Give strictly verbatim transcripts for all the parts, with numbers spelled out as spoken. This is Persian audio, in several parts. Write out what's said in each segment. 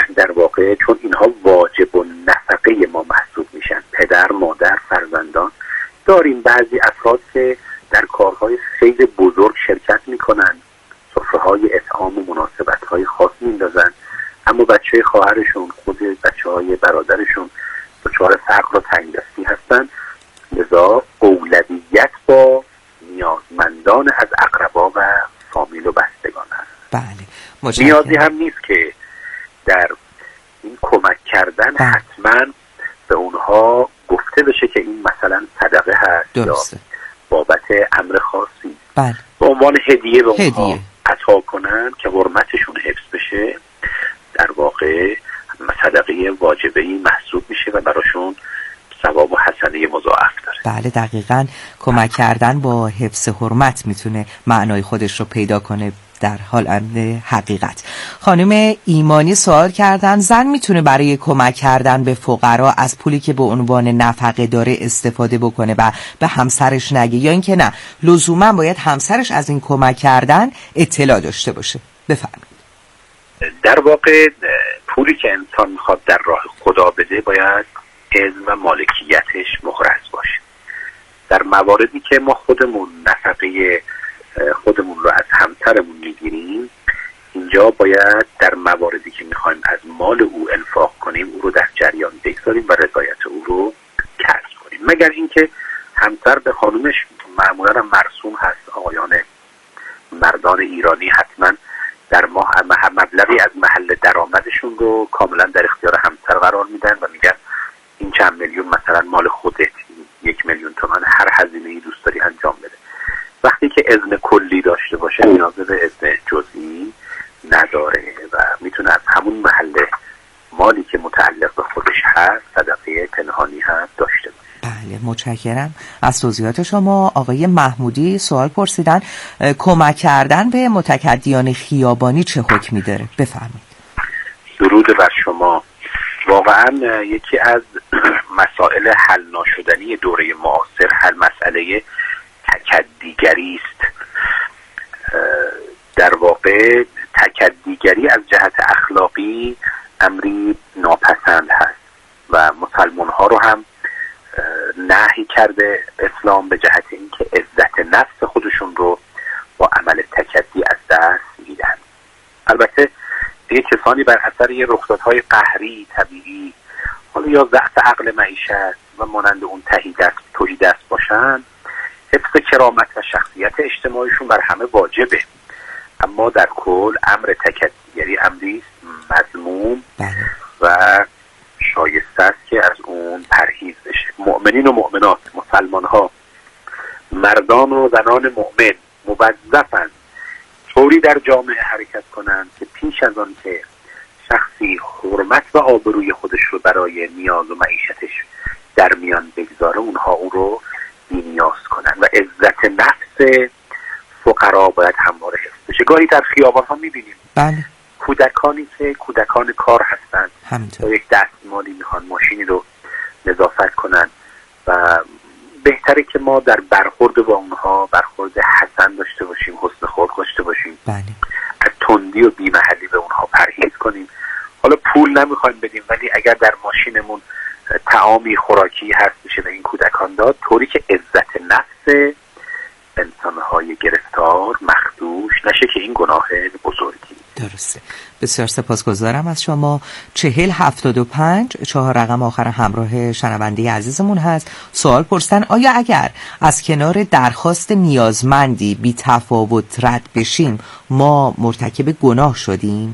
در واقع چون اینها واجب و نفقه ما محسوب میشن، پدر، مادر، فرزندان، داریم بعضی افراد که در کارهای خیلی بزرگ شرکت میکنن، سفره‌های اطعام و مناسبت‌های خاص میندازن، اما بچه خواهرشون، خود بچه‌های برادرشون دچار فقر و تنگدستی هستن، لذا اولویت با نیازمندان از اقربا و فامیل و بستگان هست. بله، متشکرم. نیازی هم نیست که در این کمک کردن بله. حتما به اونها گفته بشه که این مثلا صدقه هست درسته. یا بابت امر خاصی، بله. به عنوان هدیه به اونها هدیه. عطا کنن که حرمتشون حفظ بشه، در واقع صدقه واجبه‌ای محسوب میشه و براشون ثواب و حسنه مضاعف داره. بله دقیقاً، کمک کردن با حفظ حرمت میتونه معنای خودش رو پیدا کنه در حال حقیقت. خانم ایمانی سوال کردن زن میتونه برای کمک کردن به فقرا از پولی که به عنوان نفقه داره استفاده بکنه و به همسرش نگه، یا اینکه نه لزوما باید همسرش از این کمک کردن اطلاع داشته باشه؟ بفرمایید. در واقع پولی که انسان میخواد در راه خدا بده باید اذن و مالکیتش محرز باشه. در مواردی که ما خودمون نفقه خودمون رو از همسرمون میگیریم، اینجا باید در مواردی که میخوایم از مال او انفاق کنیم او رو در جریان بگذاریم و رضایت او رو کسب کنیم، مگر اینکه همسر به خانومش معمولا مرسوم هست. آقایان مردان ایرانی حتما در ماه مبلغی از محل درآمدشون رو کاملا در اختیار همسر قرار میدن و میگن این چند میلیون مثلا مال خودت، یک میلیون تومان، هر هزینه‌ای دوست داری انجام بده. وقتی که اذن کلی داشته باشه نیاز به اذن جزئی نداره و میتونه از همون محل مالی که متعلق به خودش هست صدقه پنهانی هم داشته باشه. بله متشکرم از توضیحات شما. آقای محمودی سوال پرسیدن کمک کردن به متکدیان خیابانی چه حکمی داره؟ بفرمایید. درود بر شما. واقعا یکی از مسائل حل ناشدنی دوره معاصر حل مسئله تکدیگری است. در واقع تکدیگری از جهت اخلاقی امری ناپسند هست و مسلمان ها رو هم نهی کرده اسلام به جهت اینکه عزت نفس خودشون رو با عمل تکدی از دست میدن. البته دیگه کسانی بر اثر یه رخدادهای قهری طبیعی، حالا یا ضعف عقل معیشت و مانند اون تهی دست توهی دست باشن، حفظ کرامت و شخصیت اجتماعیشون بر همه واجبه، اما در کل امر تکدیگری امری مذموم و شایسته است که از اون پرهیز بشه. مؤمنین و مؤمنات، مسلمان ها، مردان و زنان مؤمن موظفند طوری در جامعه حرکت کنند که پیش از آن که شخصی حرمت و آبروی خودش رو برای نیاز و معیشتش در میان بگذاره اونها اون رو بی‌نیاز کنند و عزت نفس فقرا باید همواره حفظ بشه. گاهی در خیابان ها میبینیم بله کودکانی که کودکان کار هستند همینطور با یک دستمالی میخوان ماشینی رو نظافت کنن و بهتره که ما در برخورد با اونها برخورد حسن داشته باشیم، حسن خلق داشته باشیم، بله از تندی و بی‌محلی به اونها پرهیز کنیم. حالا پول نمیخوایم بدیم ولی اگر در ماشینمون طعامی خوراکی هست میشه به این کودکان داد، طوری که عزت نفس انسانهای گرفتار مخدوش نشه که این گناه بزرگی. درسته. بسیار سپاسگزارم از شما. چهل هفتاد و پنج چهار رقم آخر همراه شنونده عزیزمون هست. سوال پرسن آیا اگر از کنار درخواست نیازمندی بی تفاوت رد بشیم ما مرتکب گناه شدیم؟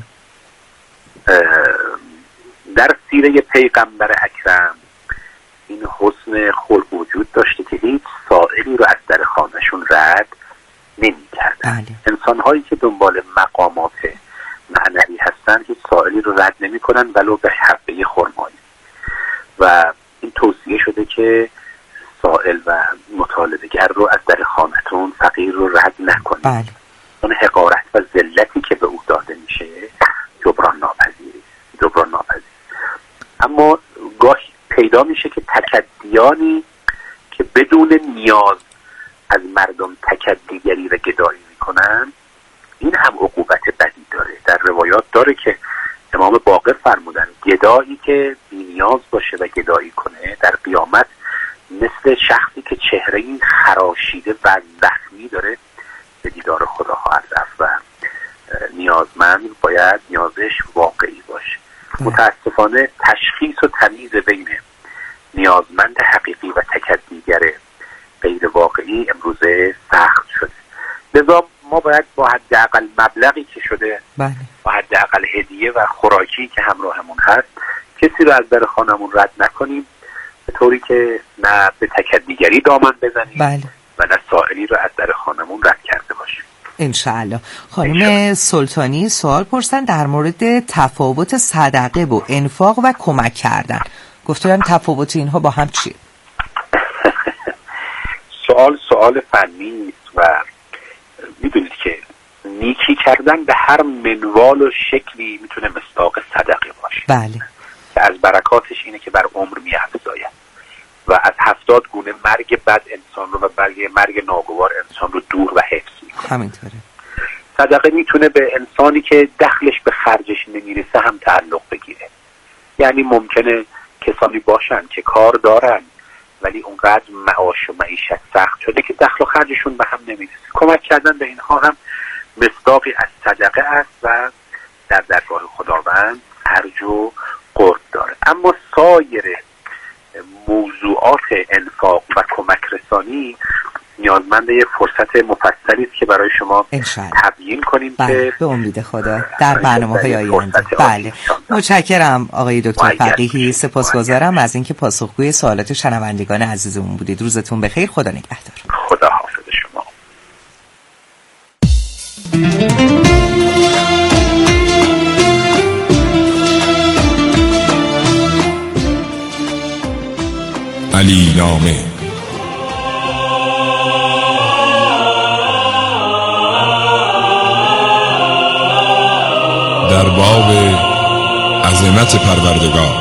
در سیره پیغمبر اکرم این حسن خلق وجود داشته که هیچ سائلی رو از در خانهشون رد نمی کردن. بله. انسان هایی که دنبال مقامات معنوی هستن هیچ سائلی رو رد نمی کنن ولو به حبه خرمایی، و این توصیه شده که سائل و مطالبه‌گر رو از در خانهتون فقیر رو رد نکنید. بله. اون حقارت و ذلتی که به او داده میشه جبران ناپذیری جبران ناپذیر. اما گاهی پیدا میشه که تکدیانی که بدون نیاز از مردم تکدیگری و گدایی میکنن، این هم عقوبت بدی داره. در روایات داره که امام باقر جابر فرمودن گدایی که بی‌نیاز باشه و گدایی کنه در قیامت مثل شخصی که چهره‌ای خراشیده و زخمی داره به دیدار خدا خواهد رفت و نیازمند باید نیازش واقعی باشه. متاسفانه تشخیص و تمییز بین نیازمند حقیقی و تکدیگر غیر واقعی امروزه سخت شده. لذا ما باید با حداقل مبلغی که شده بله. با حداقل هدیه و خوراکی که همراهمون هست کسی رو از در خانمون رد نکنیم، به طوری که نه به تکدیگری دامن بزنیم بله. و نه سائلی رو از در خانمون رد کرده باشیم. انشاءالله. خانم سلطانی سوال پرسن در مورد تفاوت صدقه و انفاق و کمک کردن. گفتم تفاوت اینها با هم چیه؟ سوال سوال فنی است و میدونید که نیکی کردن به هر منوال و شکلی میتونه مصداق صدقه باشه. بله. که از برکاتش اینه که بر عمر میافزاید و از هفتاد گونه مرگ بد انسان رو و مرگ مرگ ناگوار انسان رو دور و حفظ میکنه. همینطوره. صدقه میتونه به انسانی که دخلش به خرجش نمیرسه هم تعلق بگیره. یعنی ممکنه کسانی باشن که کار دارن ولی اونقدر معاش و معیشت سخت شده که دخل و خرجشون به هم نمیرسه. کمک کردن به اینها هم مصداقی از صدقه است و در درگاه خداوند ارج و قرب داره. اما سایر موضوعات انفاق و کمک رسانی نیازمند یه فرصت مفصلی است که برای شما تبیین کنیم. بله. که به امید خدا در برنامه‌های آینده. بله. متشکرم آقای دکتر فقیهی، سپاسگزارم از اینکه پاسخگوی سوالات شنوندگان عزیزمون بودید. روزتون بخیر. خدا نگهدار. خدا حافظ شما. علی نامه در باب عظمت پروردگار.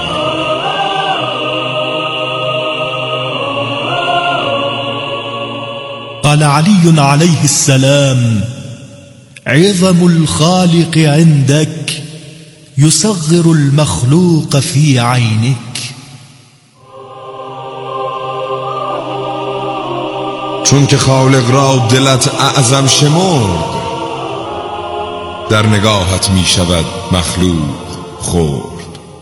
قال علي عليه السلام: عظم الخالق عندك يصغر المخلوق في عينك. چون که خالق را دلت اعظم شمرد در نگاهت می شود مخلوق خرد.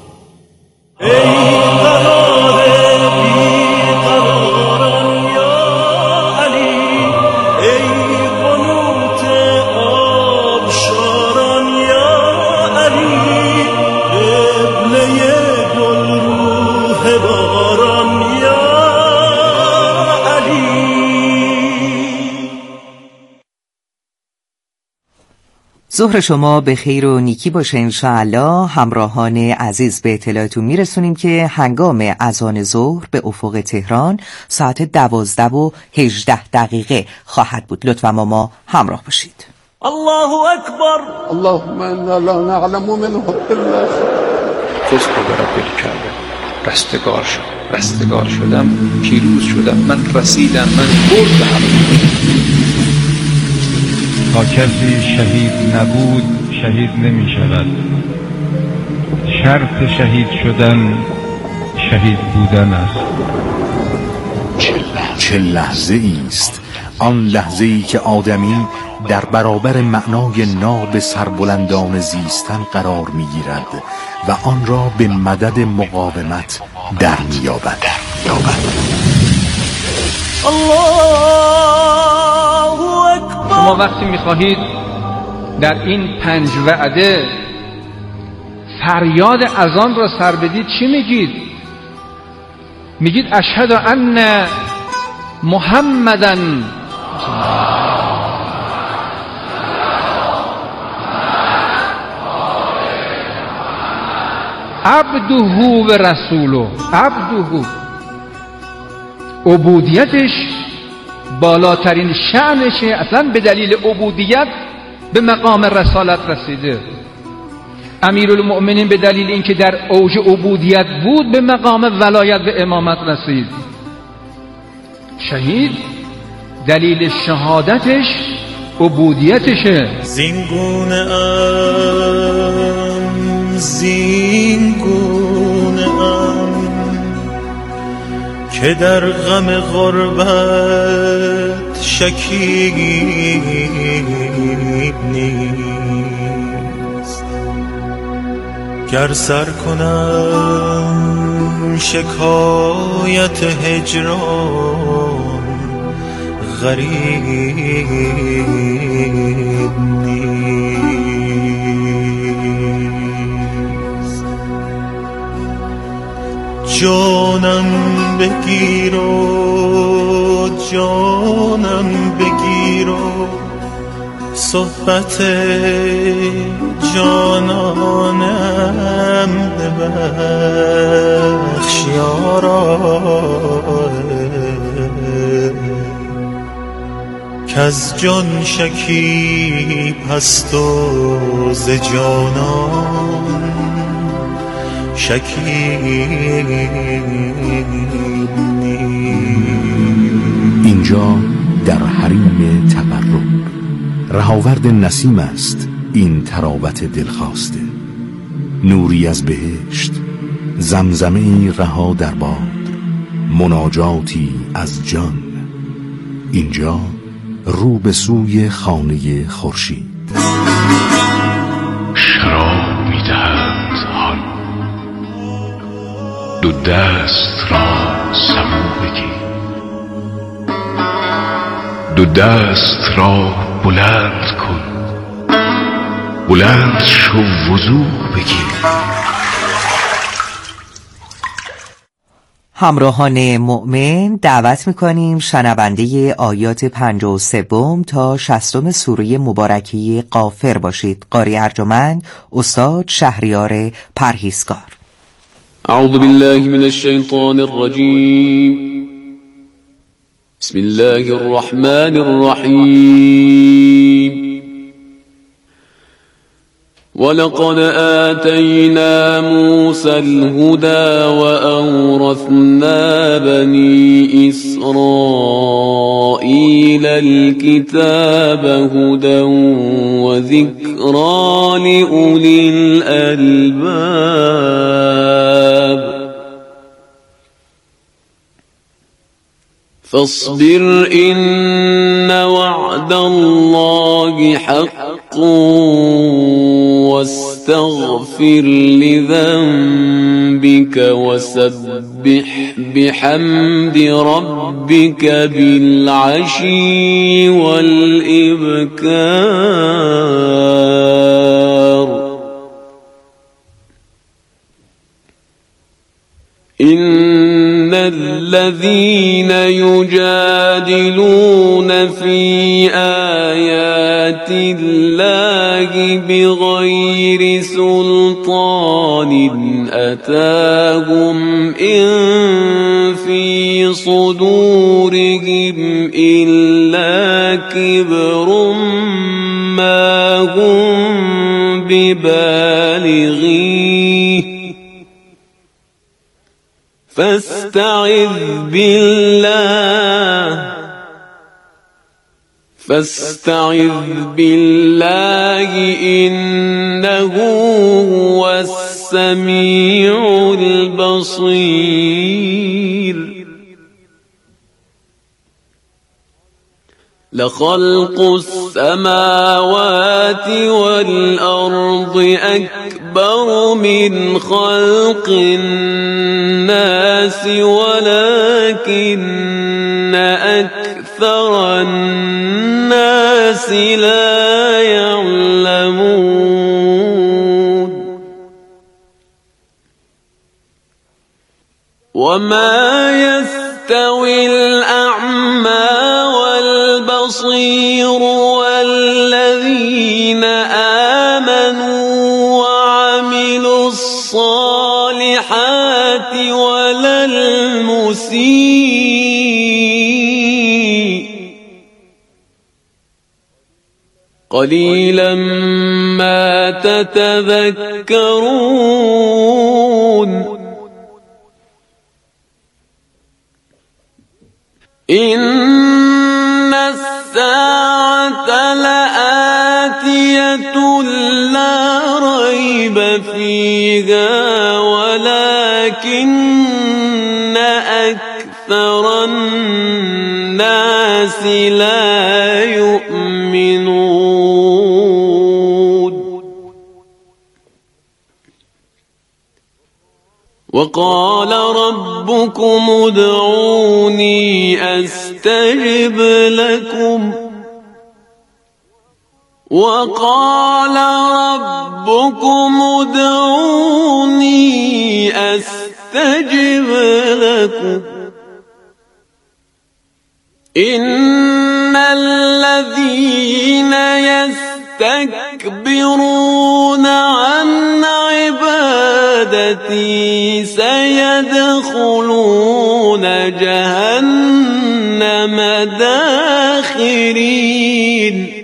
ظهر شما به خیر و نیکی باشه انشاءالله. همراهان عزیز به اطلاعتون میرسونیم که هنگام اذان ظهر به افق تهران ساعت دوازده و هجده دقیقه خواهد بود. لطفا ما ما همراه باشید. الله اکبر. اللهم انا لا نعلم منه الا فزت برب الکعبه. رستگار شدم رستگار شدم پیروز شدم. من رسیدم، من بردم. تا کسی شهید نبود شهید نمی شود. شرط شهید شدن شهید بودن است. چه لحظه ایست آن لحظه ای که آدمی در برابر معنای ناب سربلندان زیستن قرار می گیرد و آن را به مدد مقاومت در می یابد. شما وقتی میخواهید در این پنج وعده فریاد اذان را سر بدید چی میگید؟ میگید اشهد ان محمدن عبده و رسوله. عبده عبودیتش بالاترین شأنشه، اصلا به دلیل عبودیت به مقام رسالت رسیده. امیرالمؤمنین به دلیل اینکه در اوج عبودیت بود به مقام ولایت و امامت رسید. شهید دلیل شهادتش عبودیتشه. زینگونه ام زین که در غم غربت شکیب نیست. گر سر کنم شکایت هجران غریب نیست. جانم بگیر و جانم بگیر و صحبت جانانم ببخش یارا، کز جان شکیب هست و ز جانان شکیب نیست. اینجا در حریم تقرب رهاورد نسیم است این تراوت دلخواسته، نوری از بهشت، زمزمه‌ای رها در باد، مناجاتی از جان. اینجا رو به سوی خانه خورشید. شراب می‌دهند حال، دو دست را سبو بگیر، دو دست را بلند کن، بلند شو وضو بگیر. همراهان مؤمن دعوت میکنیم شنونده آیات پنجاه و سوم تا شصتم سوره مبارکه غافر باشید. قاری ارجمند استاد شهریار پرهیزگار. اعوذ بالله من الشیطان الرجیم. بسم الله الرحمن الرحیم. ولقد آتينا موسى الهدى وأورثنا بني إسرائيل الكتاب هدى وذكرى لأولي الألباب. فاصبر إن وعد الله حق واستغفر لذنبك وسبح بحمد ربك بالعشي والإبكار. إن الذين يجادلون في آيات الله بغير سلطان أتاهم إن في صدورهم إلا كبر ما هم ببالغيه فاستعذ بالله فاستعذ بالله إنه هو السميع البصير. لخلق السماوات والأرض أكبر من خلق الناس ولكن أكثر الناس لا يعلمون. وما يستوي الأعمى والبصير والذين آمنوا وعملوا الصالحات ولا المسيء قليلا ما تتذكرون. إن الساعة لآتية لا ريب فيها ولكن أكثر أكثر الناس لا يؤمنون وقال ربكم ادعوني أستجب لكم وقال ربكم ادعوني أستجب لكم إن الذين يستكبرون عن عبادتي سيدخلون جهنم داخرين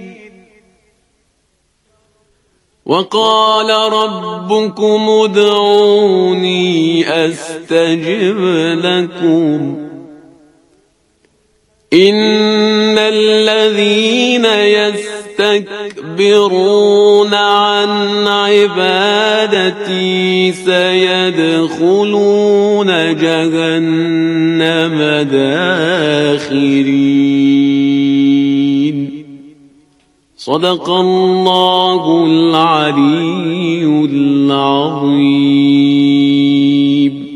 وقال ربكم ادعوني أستجب لكم إن الذين يستكبرون عن عبادتي سيدخلون جهنم داخرين صدق الله العلي العظيم.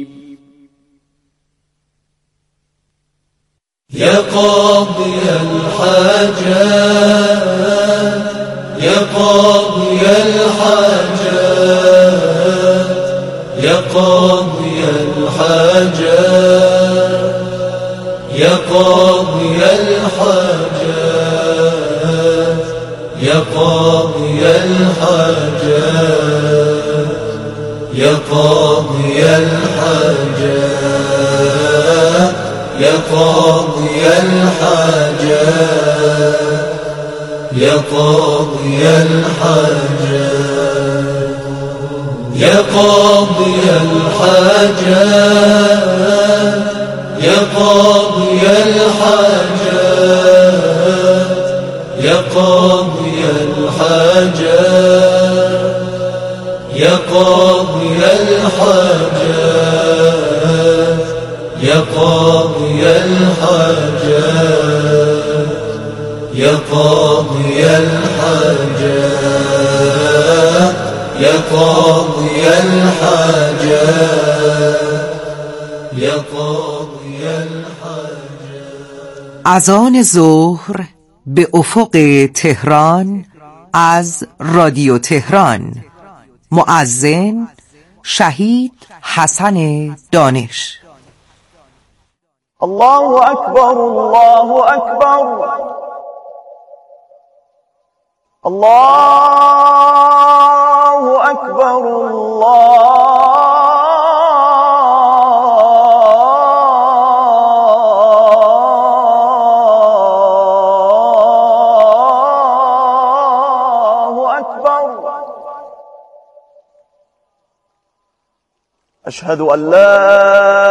يا قاضي الحاجات يا قاضي الحاجات يا قاضي الحاجات يا قاضي الحاجات يا قاضي الحاجات يا قاضي الحاجات يا قاضي الحاجات يا قاضي الحاجات يا قاضي الحاجات يا قاضي الحاجات يا قاضي الحاجات يا قاضي الحاجات يا قاضي الحاجات يا قاضي الحاجات يا قاضي الحاجات يا قاضي الحاجات. اذان ظهر به افق تهران از رادیو تهران. مؤذن شهید حسن دانش. الله أكبر الله أكبر الله أكبر الله أكبر. أشهد أن لا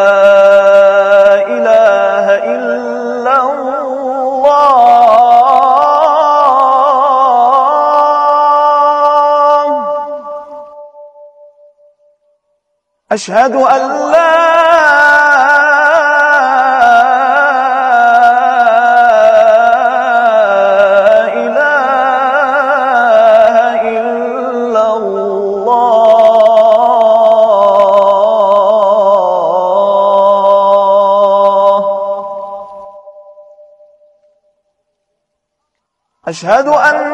أشهد أن لا إله إلا الله. أشهد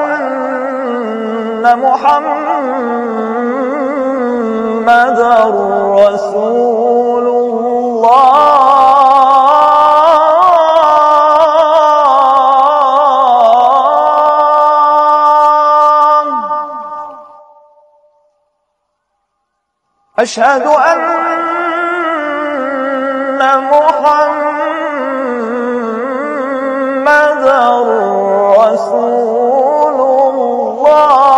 أن محمد رسول الله. أشهد أن محمد رسول الله.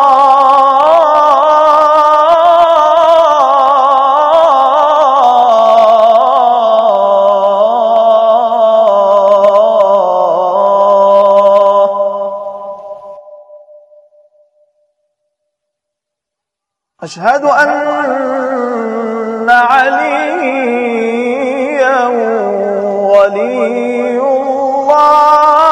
أشهد أن عليا ولي الله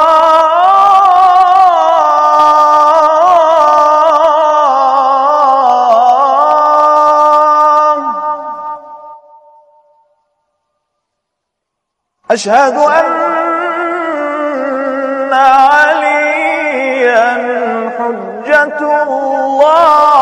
أشهد أن عليا حجة الله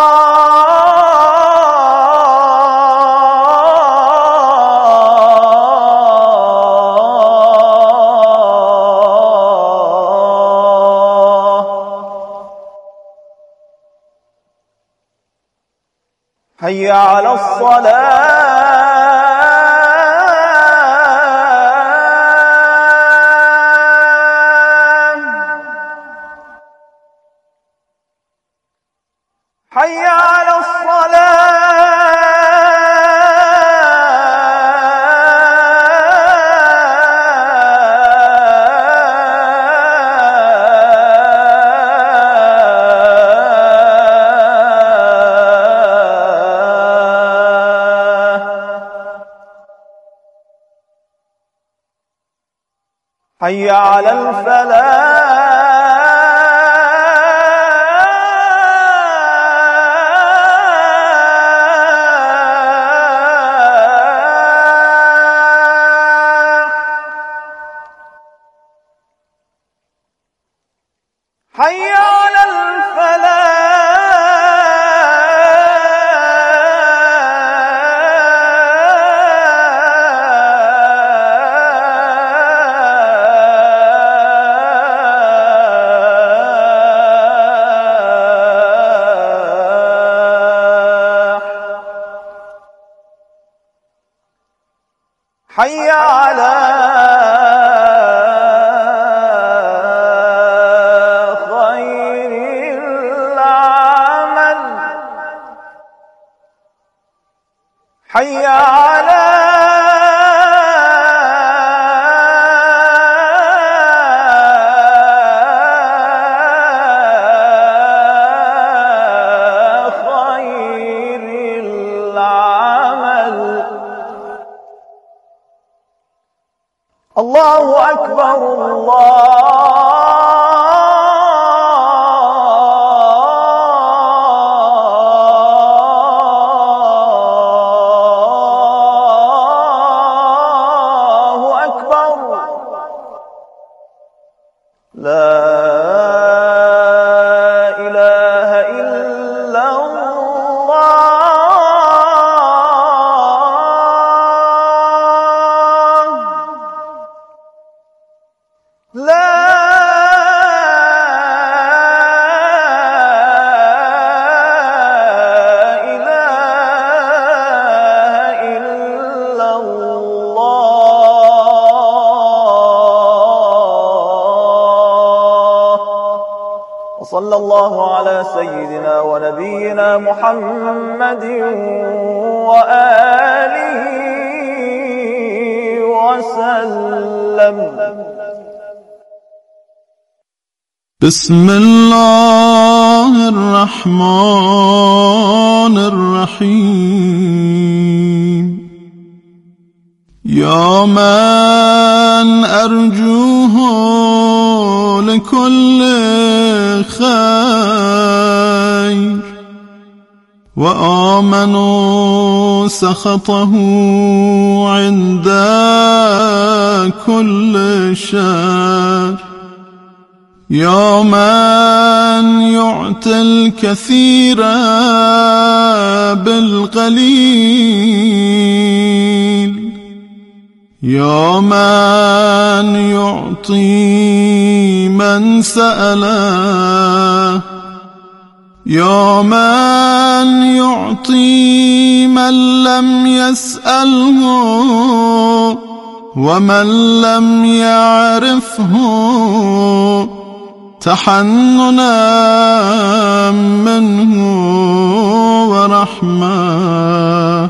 حي على الصلاة حي على حي على الفلاح حي على حي على خير العمل حي على خير العمل الله أكبر الله أكبر لا إله إلا الله لا إله إلا الله وصلى الله على سيدنا ونبينا محمد وآله وسلم. بسم الله الرحمن الرحيم. يا من أرجوه لكل خير وآمنوا سخطه عند كل شر. يا من يعطي الكثير بالقليل. يا من يعطي من سأله. يا من يعطي من لم يسأله ومن لم يعرفه تحننا منه ورحمة.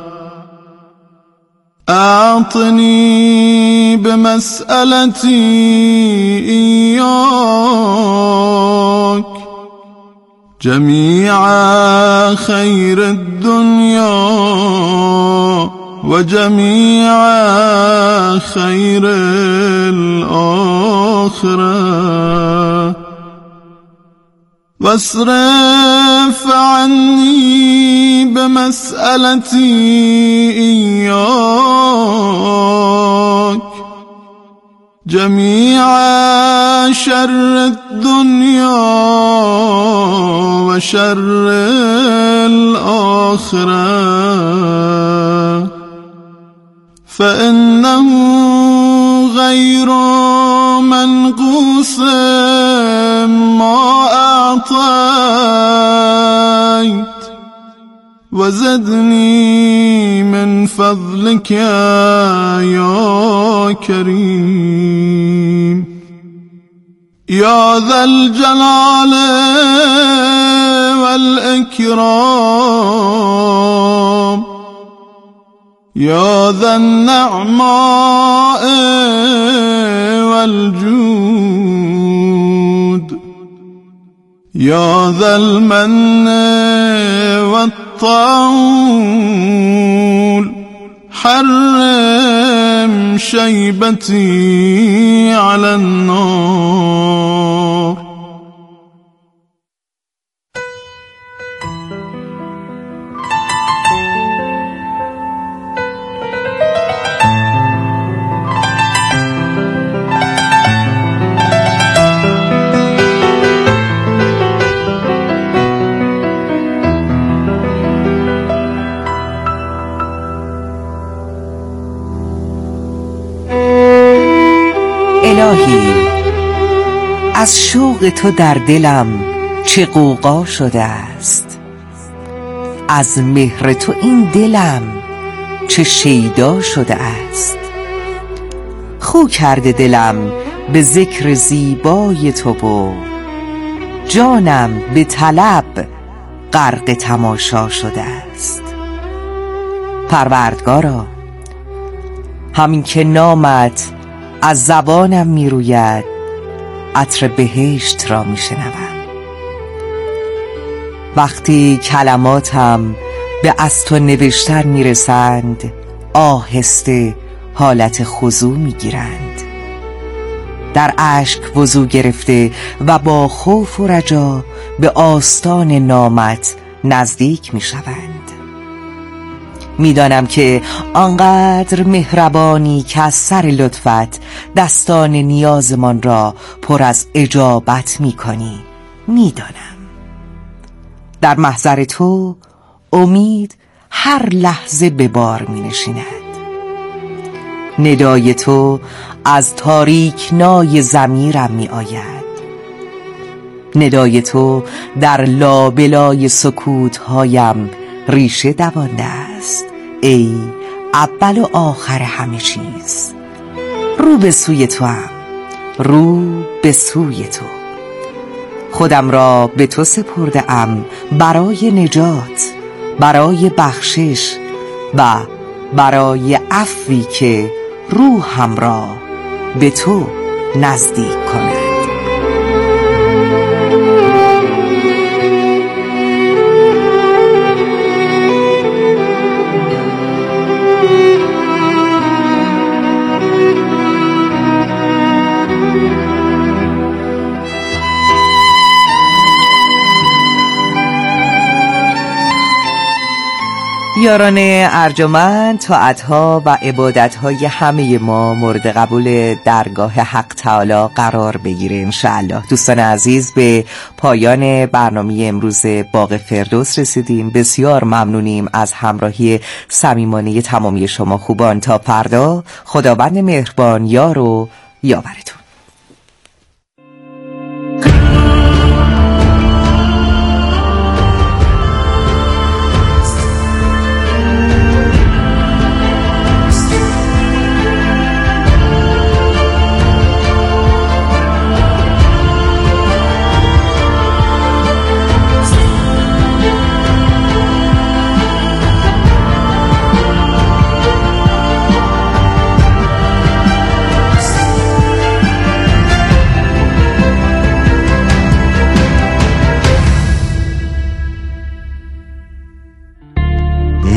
أعطني بمسألتي إياك جميع خير الدنيا وجميع خير الآخرة واصرف عني بمسألتي إياك جميع شر الدنيا وشر الآخرة فإنه غير منقوص ما أعطيت وزدني من فضلك يا كريم يا ذا الجلال والإكرام يا ذا النعماء والجود يا ذا المن والطول حرم شيبتي على النار الهی از شوق تو در دلم چه غوغا شده است، از مهر تو این دلم چه شیدا شده است. خو کرده دلم به ذکر زیبای تو و جانم به طلب غرق تماشا شده است. پروردگارا، همین که نامت از زبانم می روید عطر بهشت را می شنوم. وقتی کلماتم به از تو نوشتن می رسند آهسته حالت خضوع می گیرند، در اشک وضو گرفته و با خوف و رجا به آستان نامت نزدیک می شوند. میدانم که آنقدر مهربانی که از سر لطفت دستان نیازمان را پر از اجابت می کنی. میدانم در محضر تو امید هر لحظه به بار می نشیند. ندای تو از تاریکنای ضمیرم می آید. ندای تو در لابلای سکوتهایم ریشه دوانده است. ای اول و آخر همه چیز، رو به سوی تو هم، رو به سوی تو. خودم را به تو سپرده ام برای نجات، برای بخشش و برای عفوی که روحم را به تو نزدیک کند. یاران ارجمند، طاعت‌ها و عبادت‌های همه ما مورد قبول درگاه حق تعالی قرار بگیره انشاءالله. دوستان عزیز، به پایان برنامه امروز باغ فردوس رسیدیم. بسیار ممنونیم از همراهی صمیمانه تمامی شما خوبان. تا فردا، خداوند مهربان یار و یاورتون.